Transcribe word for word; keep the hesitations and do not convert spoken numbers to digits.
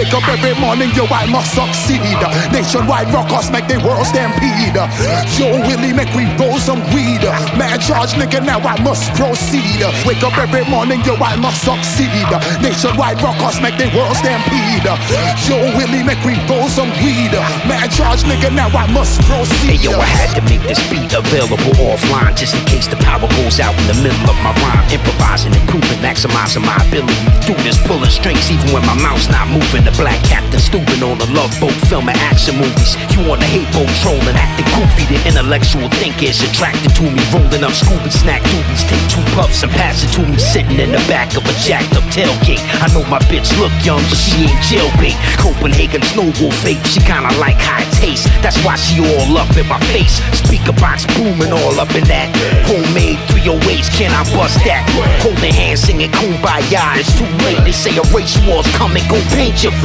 Wake up every morning, yo, I must succeed. Nationwide rockers make the world stampede. Yo, Willie, make we roll some weed. Man, charge nigga, now I must proceed. Wake up every morning, yo, I must succeed. Nationwide rockers make the world stampede. Yo, Willie, make we roll some weed. Man, charge nigga, now I must proceed. Hey yo, I had to make this beat available offline, just in case the power goes out in the middle of my rhyme. Improvising, improving, maximizing my ability to do this, pulling strings even when my mouth's not moving. The black captain stooping on the love boat, filming action movies. You on the hate boat, trolling, acting goofy. The intellectual thinker is attracted to me, rolling up Scooby snack doobies. Take two puffs and pass it to me, sitting in the back of a jacked up tailgate. I know my bitch look young, but she ain't jailbait. Copenhagen snowball fake, she kinda like high taste. That's why she all up in my face. Speaker box booming all up in that. Homemade three oh eights, can I bust that? Holding hands singing Kumbaya, it's too late. They say a race war's coming, go paint your